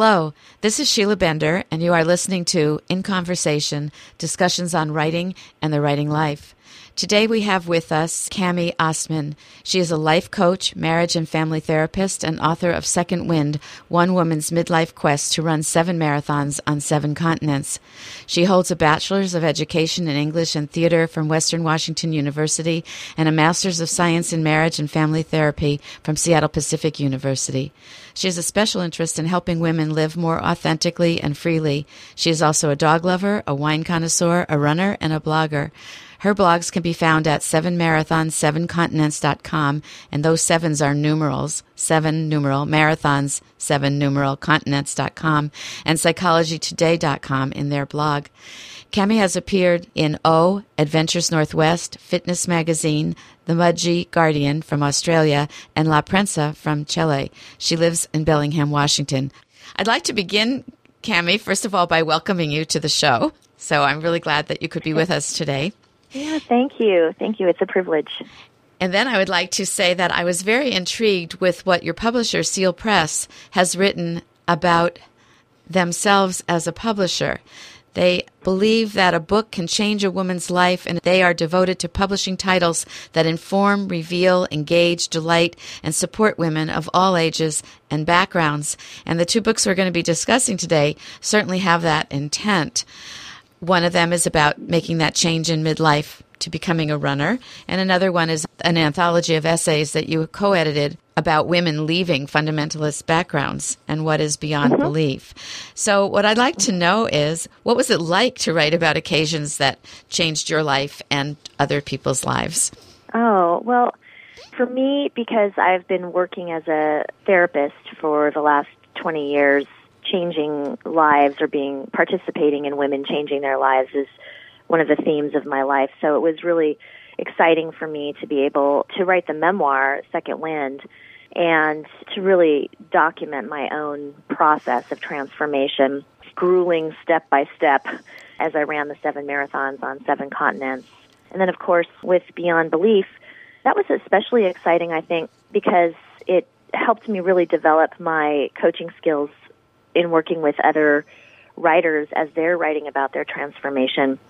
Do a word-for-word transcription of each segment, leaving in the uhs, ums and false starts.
Hello, this is Sheila Bender, and you are listening to In Conversation, discussions on writing and the writing life. Today we have with us Cami Ostman. She is a life coach, marriage and family therapist, and author of Second Wind, One Woman's Midlife Quest to Run Seven Marathons on Seven Continents. She holds a Bachelor's of Education in English and Theater from Western Washington University and a Master's of Science in Marriage and Family Therapy from Seattle Pacific University. She has a special interest in helping women live more authentically and freely. She is also a dog lover, a wine connoisseur, a runner, and a blogger. Her blogs can be found at seven marathons seven continents dot com, and those sevens are numerals, seven numeral, marathons, seven numeral, continents dot com, and psychology today dot com in their blog. Cami has appeared in O, Adventures Northwest, Fitness Magazine, The Mudgee Guardian from Australia, and La Prensa from Chile. She lives in Bellingham, Washington. I'd like to begin, Cami, first of all, by welcoming you to the show. So I'm really glad that you could be with us today. Yeah, thank you. Thank you. It's a privilege. And then I would like to say that I was very intrigued with what your publisher, Seal Press, has written about themselves as a publisher. They believe that a book can change a woman's life, and they are devoted to publishing titles that inform, reveal, engage, delight, and support women of all ages and backgrounds. And the two books we're going to be discussing today certainly have that intent. One of them is about making that change in midlife to becoming a runner, and another one is an anthology of essays that you co-edited about women leaving fundamentalist backgrounds and what is beyond mm-hmm. belief. So what I'd like to know is, what was it like to write about occasions that changed your life and other people's lives? Oh, well, for me, because I've been working as a therapist for the last twenty years, changing lives or being participating in women changing their lives is one of the themes of my life. So it was really exciting for me to be able to write the memoir, Second Wind, and to really document my own process of transformation, grueling step by step as I ran the seven marathons on seven continents. And then, of course, with Beyond Belief, that was especially exciting, I think, because it helped me really develop my coaching skills in working with other writers as they're writing about their transformation,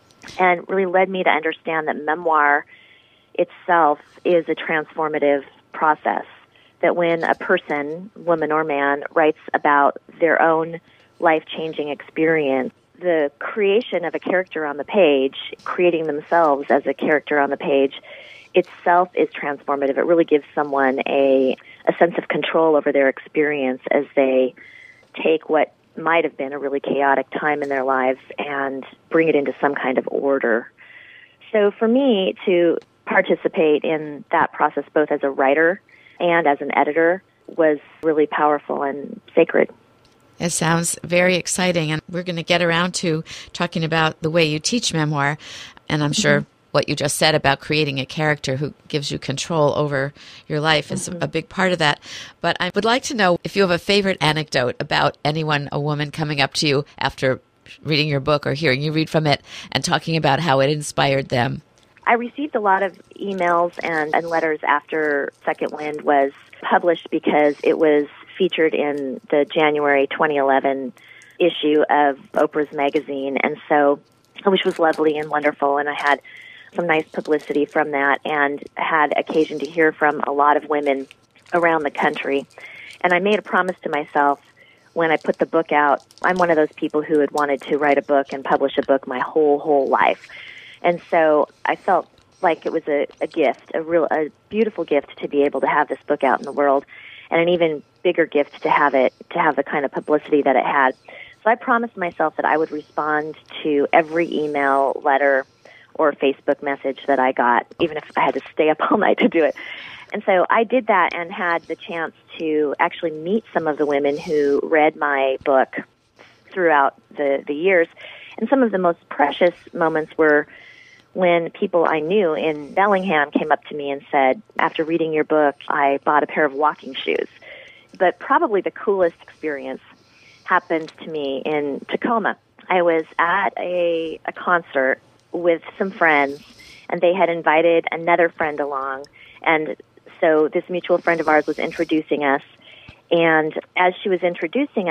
and really led me to understand that memoir itself is a transformative process, that when a person, woman or man, writes about their own life-changing experience, the creation of a character on the page, creating themselves as a character on the page, itself is transformative. It really gives someone a, a sense of control over their experience as they take what might have been a really chaotic time in their lives and bring it into some kind of order. So for me to participate in that process, both as a writer and as an editor, was really powerful and sacred. It sounds very exciting, and we're going to get around to talking about the way you teach memoir, and I'm sure mm-hmm. what you just said about creating a character who gives you control over your life is mm-hmm. a big part of that. But I would like to know if you have a favorite anecdote about anyone, a woman coming up to you after reading your book or hearing you read from it and talking about how it inspired them. I received a lot of emails and, and letters after Second Wind was published because it was featured in the January twenty eleven issue of Oprah's magazine, and so, which was lovely and wonderful, and I had some nice publicity from that and had occasion to hear from a lot of women around the country. And I made a promise to myself when I put the book out. I'm one of those people who had wanted to write a book and publish a book my whole, whole life. And so I felt like it was a, a gift, a real, a beautiful gift to be able to have this book out in the world, and an even bigger gift to have it, to have the kind of publicity that it had. So I promised myself that I would respond to every email, letter, or Facebook message that I got, even if I had to stay up all night to do it. And so I did that and had the chance to actually meet some of the women who read my book throughout the, the years. And some of the most precious moments were when people I knew in Bellingham came up to me and said, after reading your book, I bought a pair of walking shoes. But probably the coolest experience happened to me in Tacoma. I was at a, a concert with some friends, and they had invited another friend along. And so this mutual friend of ours was introducing us. And as she was introducing us,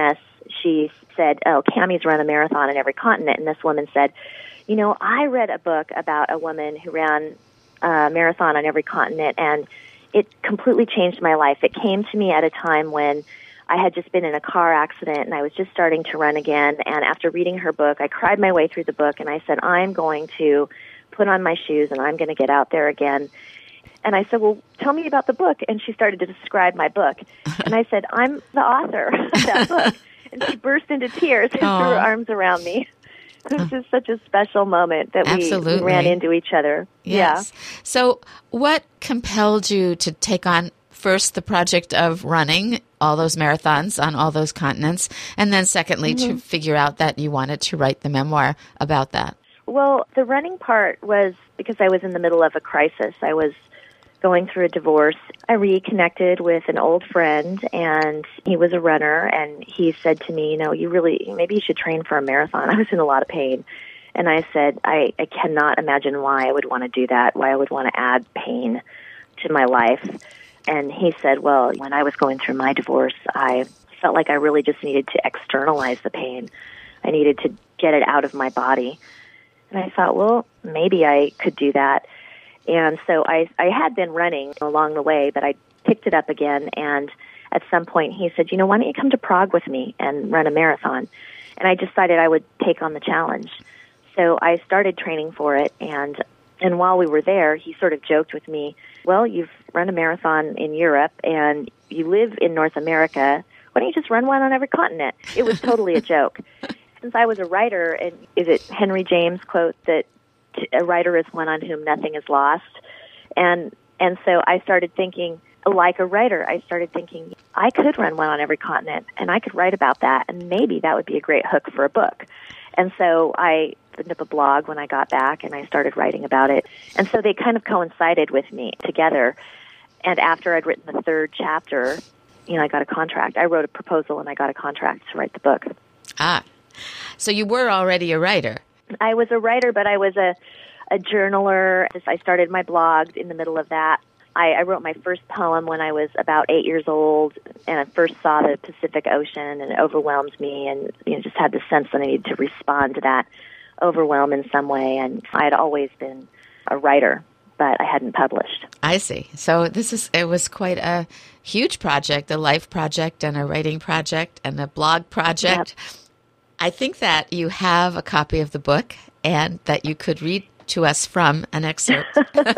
she said, oh, Cammie's run a marathon in every continent. And this woman said, you know, I read a book about a woman who ran a marathon on every continent, and it completely changed my life. It came to me at a time when I had just been in a car accident, and I was just starting to run again. And after reading her book, I cried my way through the book, and I said, I'm going to put on my shoes, and I'm going to get out there again. And I said, well, tell me about the book. And she started to describe my book. And I said, I'm the author of that book. And she burst into tears and Aww. threw her arms around me. It was just such a special moment that we, we ran into each other. Yes. Yeah. So what compelled you to take on first the project of running all those marathons on all those continents, and then secondly, mm-hmm. to figure out that you wanted to write the memoir about that? Well, the running part was because I was in the middle of a crisis. I was going through a divorce. I reconnected with an old friend, and he was a runner, and he said to me, you know, you really, maybe you should train for a marathon. I was in a lot of pain. And I said, I, I cannot imagine why I would want to do that, why I would want to add pain to my life. And he said, well, when I was going through my divorce, I felt like I really just needed to externalize the pain. I needed to get it out of my body. And I thought, well, maybe I could do that. And so I, I had been running along the way, but I picked it up again. And at some point he said, you know, why don't you come to Prague with me and run a marathon? And I decided I would take on the challenge. So I started training for it. And, and while we were there, he sort of joked with me, well, you've run a marathon in Europe and you live in North America. Why don't you just run one on every continent? It was totally a joke. Since I was a writer, and is it Henry James quote that a writer is one on whom nothing is lost? And and so I started thinking, like a writer, I started thinking, I could run one on every continent, and I could write about that, and maybe that would be a great hook for a book. And so I opened up a blog when I got back, and I started writing about it. And so they kind of coincided with me together. And after I'd written the third chapter, you know, I got a contract. I wrote a proposal, and I got a contract to write the book. Ah, so you were already a writer. I was a writer, but I was a, a journaler. I started my blog in the middle of that. I, I wrote my first poem when I was about eight years old, and I first saw the Pacific Ocean, and it overwhelmed me, and you know, just had the sense that I needed to respond to that overwhelm in some way. And I had always been a writer, but I hadn't published. I see. So this is it was quite a huge project, a life project and a writing project and a blog project. Yep. I think that you have a copy of the book and that you could read to us from an excerpt.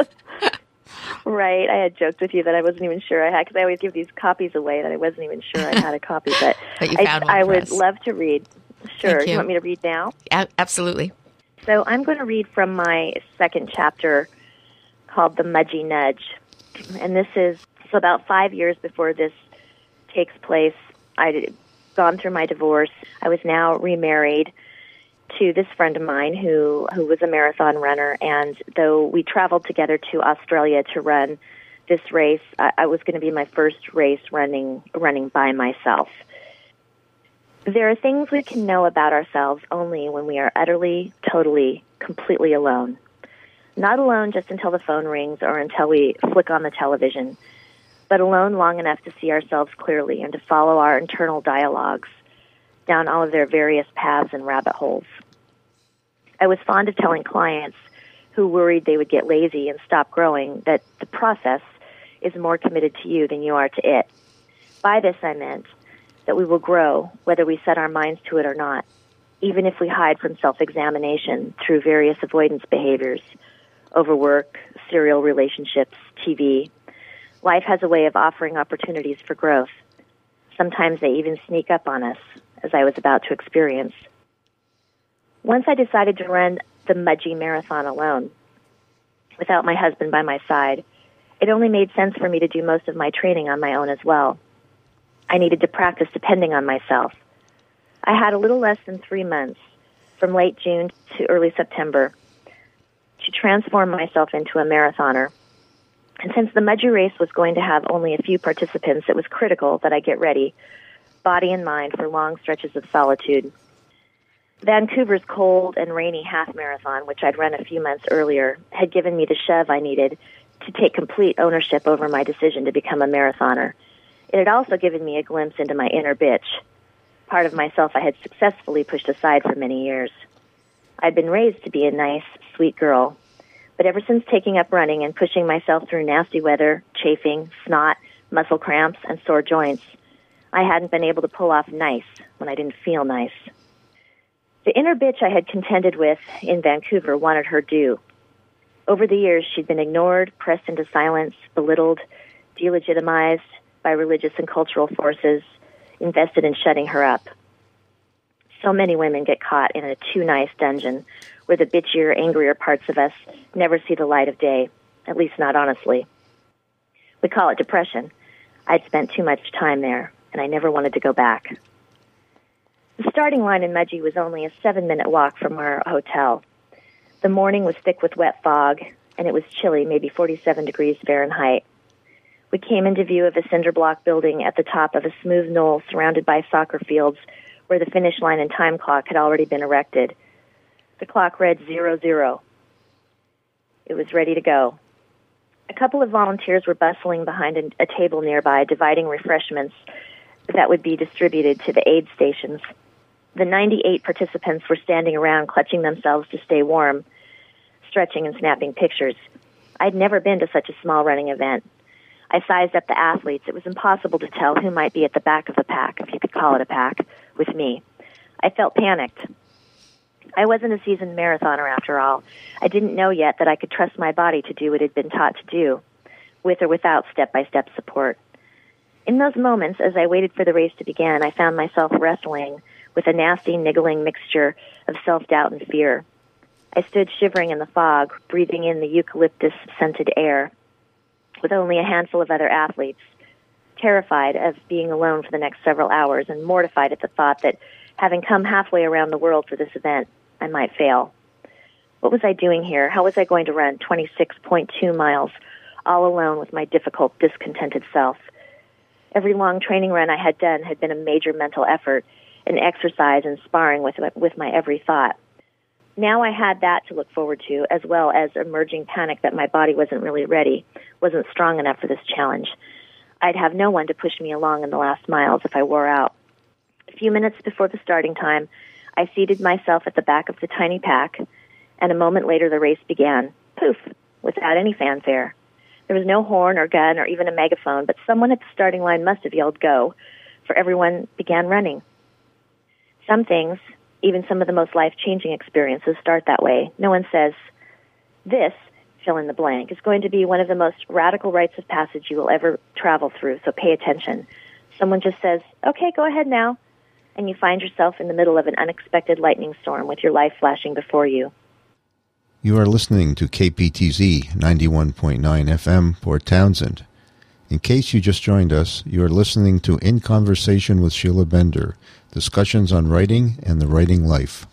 Right. I had joked with you that I wasn't even sure I had, because I always give these copies away that I wasn't even sure I had a copy. But, but you I, found one I for would us. love to read. Sure. Thank Do you. you want me to read now? A- absolutely. So I'm going to read from my second chapter called The Mudgy Nudge. And this is, so about five years before this takes place, I'd gone through my divorce. I was now remarried to this friend of mine who, who was a marathon runner. And though we traveled together to Australia to run this race, I, I was going to be my first race running running by myself. There are things we can know about ourselves only when we are utterly, totally, completely alone. Not alone just until the phone rings or until we flick on the television, but alone long enough to see ourselves clearly and to follow our internal dialogues down all of their various paths and rabbit holes. I was fond of telling clients who worried they would get lazy and stop growing that the process is more committed to you than you are to it. By this I meant that we will grow whether we set our minds to it or not, even if we hide from self-examination through various avoidance behaviors, overwork, serial relationships, T V. Life has a way of offering opportunities for growth. Sometimes they even sneak up on us, as I was about to experience. Once I decided to run the Mudgy Marathon alone, without my husband by my side, it only made sense for me to do most of my training on my own as well. I needed to practice depending on myself. I had a little less than three months, from late June to early September, to transform myself into a marathoner. And since the Mudgy race was going to have only a few participants, it was critical that I get ready, body and mind, for long stretches of solitude. Vancouver's cold and rainy half marathon, which I'd run a few months earlier, had given me the shove I needed to take complete ownership over my decision to become a marathoner. It had also given me a glimpse into my inner bitch, part of myself I had successfully pushed aside for many years. I'd been raised to be a nice, sweet girl, but ever since taking up running and pushing myself through nasty weather, chafing, snot, muscle cramps, and sore joints, I hadn't been able to pull off nice when I didn't feel nice. The inner bitch I had contended with in Vancouver wanted her due. Over the years, she'd been ignored, pressed into silence, belittled, delegitimized by religious and cultural forces, invested in shutting her up. So many women get caught in a too-nice dungeon where the bitchier, angrier parts of us never see the light of day, at least not honestly. We call it depression. I'd spent too much time there, and I never wanted to go back. The starting line in Mudgee was only a seven-minute walk from our hotel. The morning was thick with wet fog, and it was chilly, maybe forty-seven degrees Fahrenheit. We came into view of a cinder block building at the top of a smooth knoll surrounded by soccer fields where the finish line and time clock had already been erected. The clock read zero zero. It was ready to go. A couple of volunteers were bustling behind a, a table nearby, dividing refreshments that would be distributed to the aid stations. The ninety-eight participants were standing around, clutching themselves to stay warm, stretching and snapping pictures. I'd never been to such a small running event. I sized up the athletes. It was impossible to tell who might be at the back of the pack, if you could call it a pack, with me. I felt panicked. I wasn't a seasoned marathoner, after all. I didn't know yet that I could trust my body to do what it had been taught to do, with or without step-by-step support. In those moments, as I waited for the race to begin, I found myself wrestling with a nasty, niggling mixture of self-doubt and fear. I stood shivering in the fog, breathing in the eucalyptus-scented air, with only a handful of other athletes, terrified of being alone for the next several hours and mortified at the thought that, having come halfway around the world for this event, I might fail. What was I doing here? How was I going to run twenty-six point two miles all alone with my difficult, discontented self? Every long training run I had done had been a major mental effort, an exercise and sparring with, with my every thought. Now I had that to look forward to, as well as emerging panic that my body wasn't really ready, wasn't strong enough for this challenge. I'd have no one to push me along in the last miles if I wore out. A few minutes before the starting time, I seated myself at the back of the tiny pack, and a moment later the race began. Poof, without any fanfare. There was no horn or gun or even a megaphone, but someone at the starting line must have yelled go, for everyone began running. Some things, even some of the most life-changing experiences, start that way. No one says, this, fill in the blank, is going to be one of the most radical rites of passage you will ever travel through, so pay attention. Someone just says, okay, go ahead now, and you find yourself in the middle of an unexpected lightning storm with your life flashing before you. You are listening to K P T Z ninety-one point nine F M, Port Townsend. In case you just joined us, you are listening to In Conversation with Sheila Bender, discussions on writing and the writing life.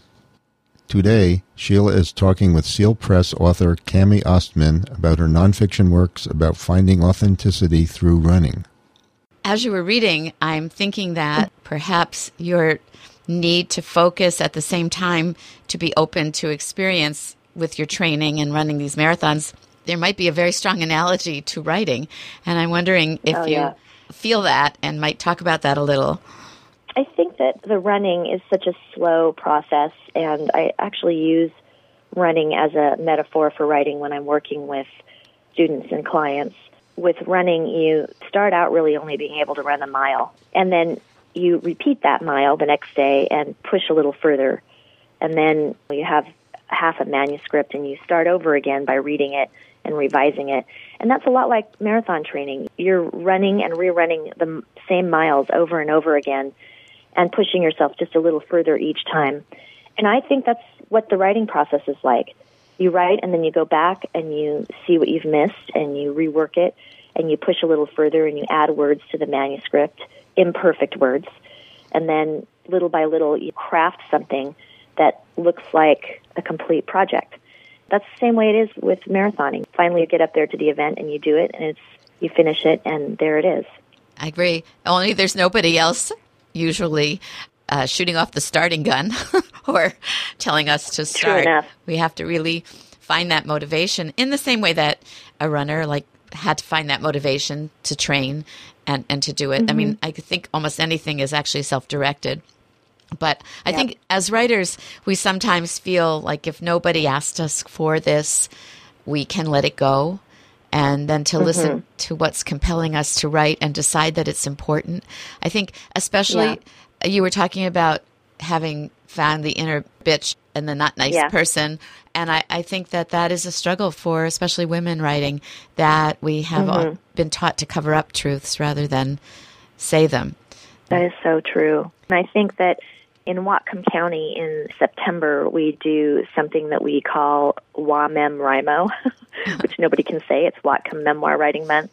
Today, Sheila is talking with Seal Press author Cami Ostman about her nonfiction works about finding authenticity through running. As you were reading, I'm thinking that perhaps your need to focus at the same time to be open to experience with your training and running these marathons, there might be a very strong analogy to writing. And I'm wondering if oh, you yeah. feel that and might talk about that a little. I think that the running is such a slow process, and I actually use running as a metaphor for writing when I'm working with students and clients. With running, you start out really only being able to run a mile, and then you repeat that mile the next day and push a little further, and then you have half a manuscript and you start over again by reading it and revising it. And that's a lot like marathon training. You're running and rerunning the same miles over and over again and pushing yourself just a little further each time. And I think that's what the writing process is like. You write and then you go back and you see what you've missed and you rework it and you push a little further and you add words to the manuscript, imperfect words. And then little by little you craft something that looks like a complete project. That's the same way it is with marathoning. Finally, you get up there to the event and you do it, and it's you finish it, and there it is. I agree. Only there's nobody else usually uh, shooting off the starting gun or telling us to start. True enough. We have to really find that motivation in the same way that a runner like had to find that motivation to train and, and to do it. Mm-hmm. I mean, I think almost anything is actually self-directed. But I Yep. think as writers, we sometimes feel like if nobody asked us for this, we can let it go. And then to Mm-hmm. listen to what's compelling us to write and decide that it's important. I think especially you were talking about having found the inner bitch and the not nice Yeah. person. And I, I think that that is a struggle for especially women writing, that we have Mm-hmm. all been taught to cover up truths rather than say them. That is so true. And I think that in Whatcom County in September, we do something that we call WAMEM-RIMO, which nobody can say. It's Whatcom Memoir Writing Month.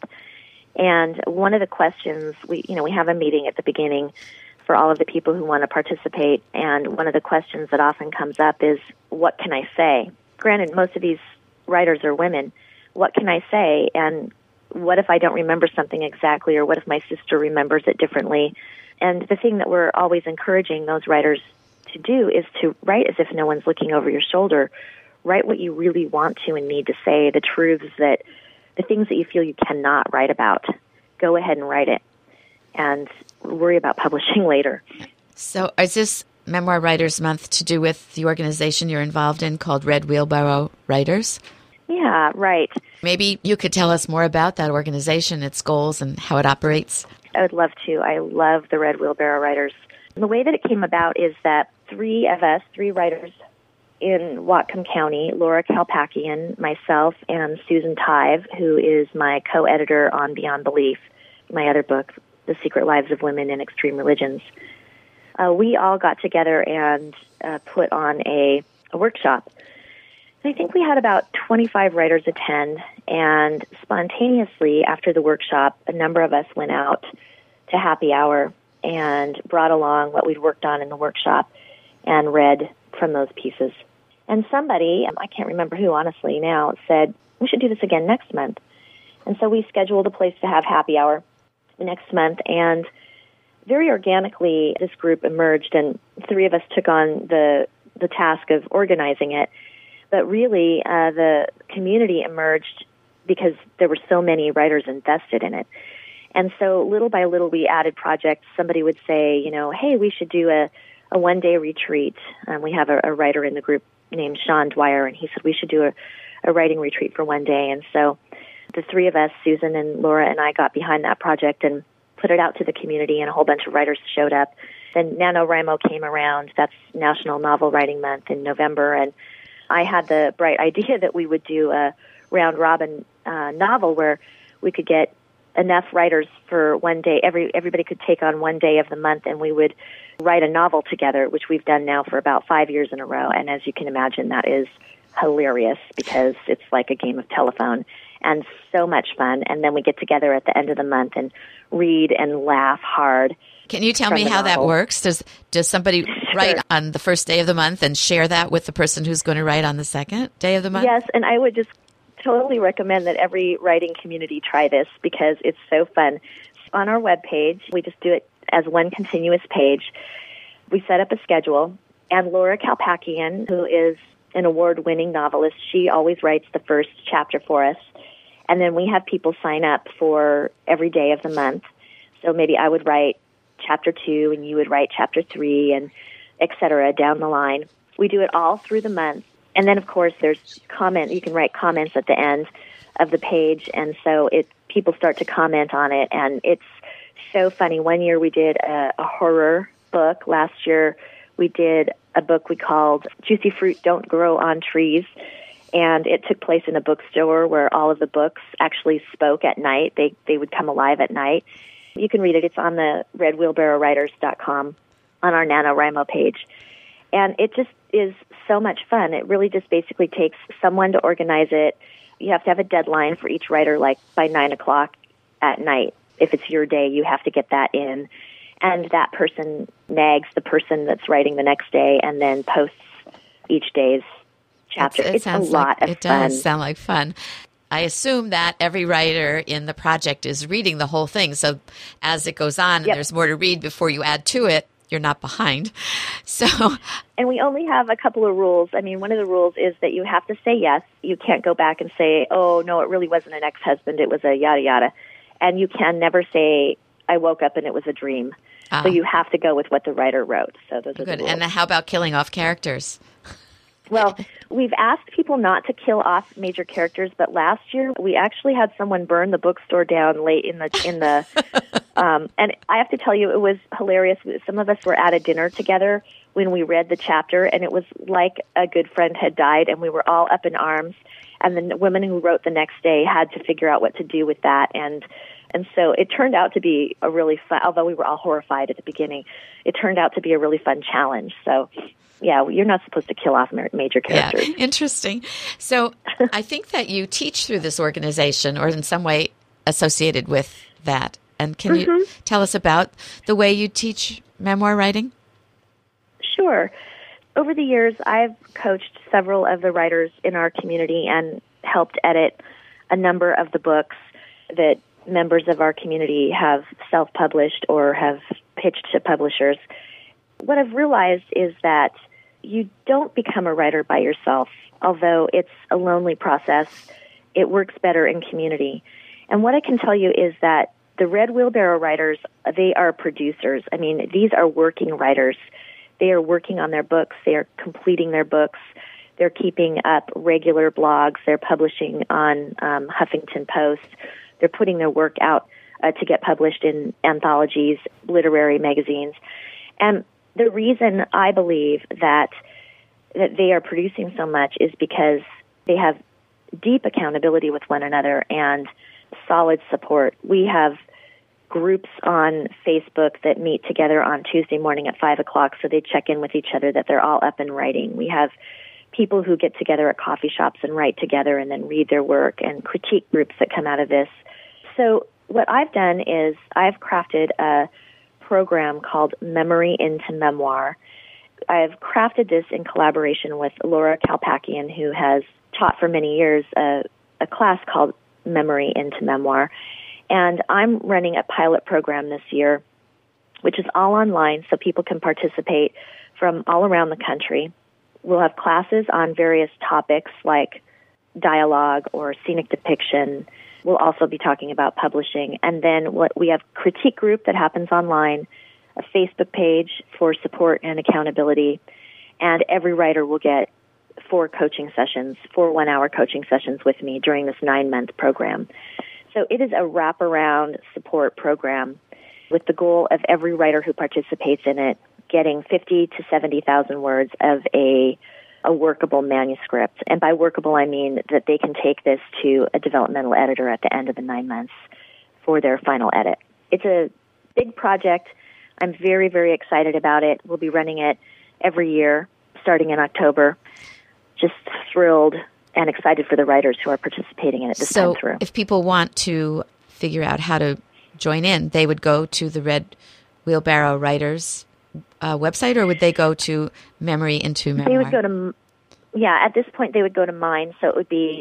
And one of the questions, we you know, we have a meeting at the beginning for all of the people who want to participate, and one of the questions that often comes up is, what can I say? Granted, most of these writers are women. What can I say? And what if I don't remember something exactly, or what if my sister remembers it differently? And the thing that we're always encouraging those writers to do is to write as if no one's looking over your shoulder. Write what you really want to and need to say, the truths that, the things that you feel you cannot write about. Go ahead and write it, and worry about publishing later. So is this Memoir Writers Month to do with the organization you're involved in called Red Wheelbarrow Writers? Yeah, right. Maybe you could tell us more about that organization, its goals, and how it operates. I would love to. I love the Red Wheelbarrow Writers. And the way that it came about is that three of us, three writers in Whatcom County, Laura Kalpakian, myself, and Susan Tive, who is my co-editor on Beyond Belief, my other book, The Secret Lives of Women in Extreme Religions, uh, we all got together and uh, put on a, a workshop. I think we had about twenty-five writers attend, and spontaneously after the workshop, a number of us went out to happy hour and brought along what we'd worked on in the workshop and read from those pieces. And somebody, I can't remember who honestly now, said, we should do this again next month. And so we scheduled a place to have happy hour the next month, and very organically this group emerged, and three of us took on the the task of organizing it. But really, uh, the community emerged because there were so many writers invested in it. And so little by little, we added projects. Somebody would say, you know, hey, we should do a, a one-day retreat. Um, we have a, a writer in the group named Sean Dwyer, and he said we should do a, a writing retreat for one day. And so the three of us, Susan and Laura and I, got behind that project and put it out to the community, and a whole bunch of writers showed up. Then NaNoWriMo came around. That's National Novel Writing Month in November, and I had the bright idea that we would do a round-robin uh, novel where we could get enough writers for one day. Every everybody could take on one day of the month, and we would write a novel together, which we've done now for about five years in a row. And as you can imagine, that is hilarious because it's like a game of telephone and so much fun. And then we get together at the end of the month and read and laugh hard. Can you tell from me the how that novel. works? Does does somebody Sure. write on the first day of the month and share that with the person who's going to write on the second day of the month? Yes, and I would just totally recommend that every writing community try this because it's so fun. On our webpage, we just do it as one continuous page. We set up a schedule, and Laura Kalpakian, who is an award-winning novelist, she always writes the first chapter for us. And then we have people sign up for every day of the month. So maybe I would write chapter two, and you would write chapter three, and et cetera, down the line. We do it all through the month. And then, of course, there's comment. You can write comments at the end of the page, and so it people start to comment on it, and it's so funny. One year we did a, a horror book. Last year we did a book we called Juicy Fruit Don't Grow on Trees, and it took place in a bookstore where all of the books actually spoke at night. They they would come alive at night. You can read it. It's on the red wheelbarrow writers dot com on our NaNoWriMo page. And it just is so much fun. It really just basically takes someone to organize it. You have to have a deadline for each writer, like by nine o'clock at night. If it's your day, you have to get that in. And that person nags the person that's writing the next day and then posts each day's chapter. It's, it it's sounds a lot like, of it fun. does sound like fun. I assume that every writer in the project is reading the whole thing. So as it goes on and Yep. there's more to read before you add to it, you're not behind. So, And we only have a couple of rules. I mean, one of the rules is that you have to say yes. You can't go back and say, oh, no, it really wasn't an ex-husband. It was a yada, yada. And you can never say, I woke up and it was a dream. Ah. So you have to go with what the writer wrote. So those are Good. the rules. And how about killing off characters? Well, we've asked people not to kill off major characters, but last year we actually had someone burn the bookstore down late in the in the. um, and I have to tell you, it was hilarious. Some of us were at a dinner together when we read the chapter, and it was like a good friend had died, and we were all up in arms. And the women who wrote the next day had to figure out what to do with that, and and so it turned out to be a really fun. Although we were all horrified at the beginning, it turned out to be a really fun challenge. So. Yeah, you're not supposed to kill off major characters. Yeah, interesting. So I think that you teach through this organization or in some way associated with that. And can mm-hmm. you tell us about the way you teach memoir writing? Sure. Over the years, I've coached several of the writers in our community and helped edit a number of the books that members of our community have self-published or have pitched to publishers. What I've realized is that you don't become a writer by yourself. Although it's a lonely process, it works better in community. And what I can tell you is that the Red Wheelbarrow writers, they are producers. I mean, these are working writers. They are working on their books. They are completing their books. They're keeping up regular blogs. They're publishing on um, Huffington Post. They're putting their work out uh, to get published in anthologies, literary magazines. And the reason I believe that that they are producing so much is because they have deep accountability with one another and solid support. We have groups on Facebook that meet together on Tuesday morning at five o'clock, so they check in with each other that they're all up and writing. We have people who get together at coffee shops and write together and then read their work, and critique groups that come out of this. So what I've done is I've crafted a program called Memory into Memoir. I've crafted this in collaboration with Laura Kalpakian, who has taught for many years a, a class called Memory into Memoir. And I'm running a pilot program this year, which is all online, so people can participate from all around the country. We'll have classes on various topics like dialogue or scenic depiction. We'll also be talking about publishing. And then what we have critique group that happens online, a Facebook page for support and accountability, and every writer will get four coaching sessions, four one-hour coaching sessions with me during this nine-month program. So it is a wraparound support program with the goal of every writer who participates in it getting fifty to seventy thousand words of a a workable manuscript. And by workable, I mean that they can take this to a developmental editor at the end of the nine months for their final edit. It's a big project. I'm very, very excited about it. We'll be running it every year, starting in October. Just thrilled and excited for the writers who are participating in it this so time through. If people want to figure out how to join in, they would go to the Red Wheelbarrow Writers uh, website, or would they go to Memory into Memoir? They would go to, yeah, at this point they would go to mine, so it would be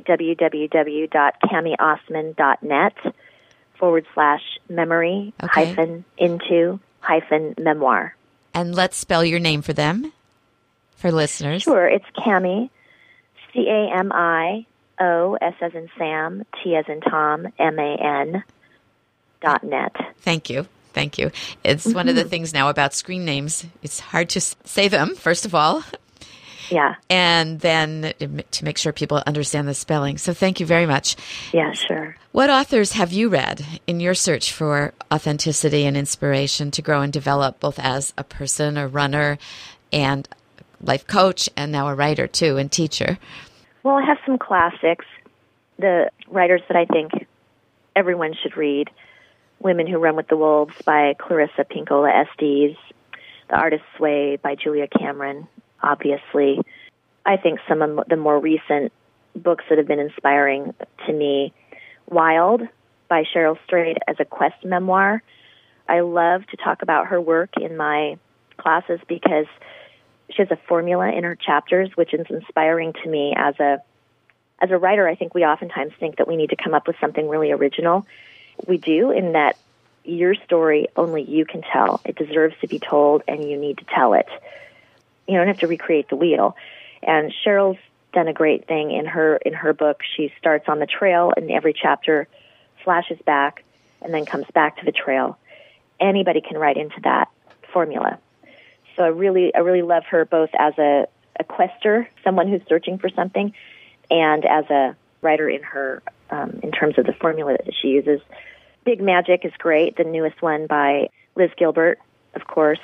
www.camiosman.net forward slash memory okay. hyphen into hyphen memoir. And let's spell your name for them, for listeners. Sure, it's Cami, C A M I O, S as in Sam, T as in Tom, M A N, dot net. Thank you. Thank you. It's mm-hmm. one of the things now about screen names. It's hard to say them, first of all. Yeah. And then to make sure people understand the spelling. So thank you very much. Yeah, sure. What authors have you read in your search for authenticity and inspiration to grow and develop both as a person, a runner, and life coach, and now a writer too, and teacher? Well, I have some classics. The writers that I think everyone should read: Women Who Run with the Wolves by Clarissa Pinkola Estes, The Artist's Way by Julia Cameron, obviously. I think some of the more recent books that have been inspiring to me, Wild by Cheryl Strayed as a quest memoir. I love to talk about her work in my classes because she has a formula in her chapters, which is inspiring to me as a as a writer. I think we oftentimes think that we need to come up with something really original. We do, in that your story only you can tell. It deserves to be told, and you need to tell it. You don't have to recreate the wheel. And Cheryl's done a great thing in her in her book. She starts on the trail, and every chapter flashes back and then comes back to the trail. anybody can write into that formula. So I really, I really love her both as a, a quester, someone who's searching for something, and as a writer in her, um, in terms of the formula that she uses. Big Magic is great, the newest one by Liz Gilbert, of course.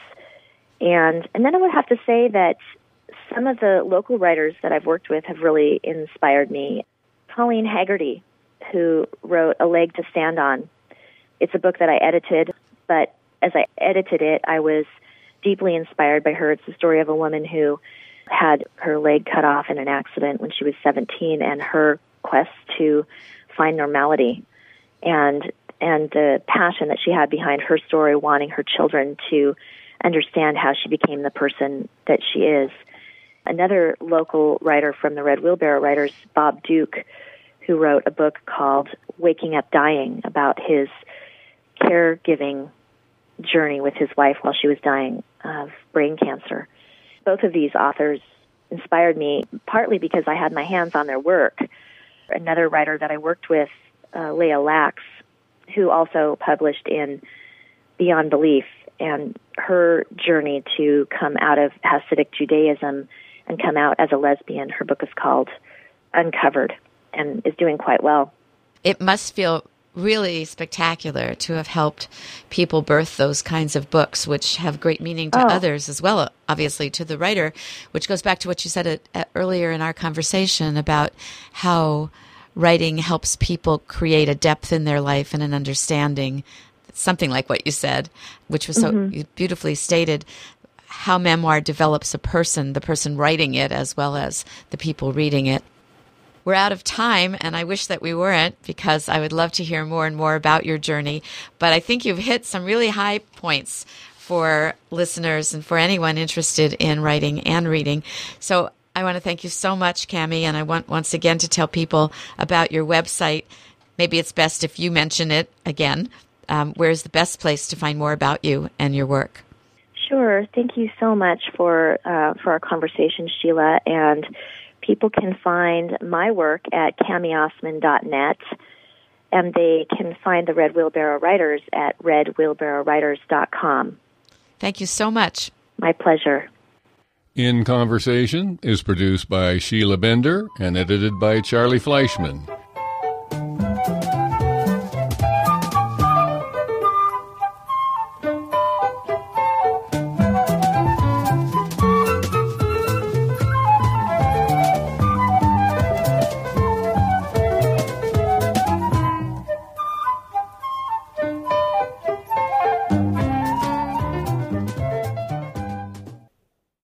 And and then I would have to say that some of the local writers that I've worked with have really inspired me. Colleen Haggerty, who wrote A Leg to Stand On. It's a book that I edited, but as I edited it, I was deeply inspired by her. It's the story of a woman who had her leg cut off in an accident when she was seventeen, and her quest to find normality and and the passion that she had behind her story, wanting her children to understand how she became the person that she is. Another local writer from the Red Wheelbarrow Writers, Bob Duke, who wrote a book called Waking Up Dying, about his caregiving journey with his wife while she was dying of brain cancer. Both of these authors inspired me, partly because I had my hands on their work. Another writer that I worked with, uh, Leah Lax, who also published in Beyond Belief, and her journey to come out of Hasidic Judaism and come out as a lesbian. Her book is called Uncovered and is doing quite well. It must feel really spectacular to have helped people birth those kinds of books, which have great meaning to oh. others as well, obviously to the writer, which goes back to what you said at, at earlier in our conversation about how writing helps people create a depth in their life and an understanding, something like what you said, which was so mm-hmm. beautifully stated, how memoir develops a person, the person writing it as well as the people reading it. We're out of time, and I wish that we weren't, because I would love to hear more and more about your journey. But I think you've hit some really high points for listeners and for anyone interested in writing and reading. So I want to thank you so much, Cami, and I want once again to tell people about your website. Maybe it's best if you mention it again. Um, where's the best place to find more about you and your work? Sure. Thank you so much for uh, for our conversation, Sheila. And people can find my work at cami osman dot net, and they can find the Red Wheelbarrow Writers at red wheelbarrow writers dot com. Thank you so much. My pleasure. In Conversation is produced by Sheila Bender and edited by Charlie Fleischman.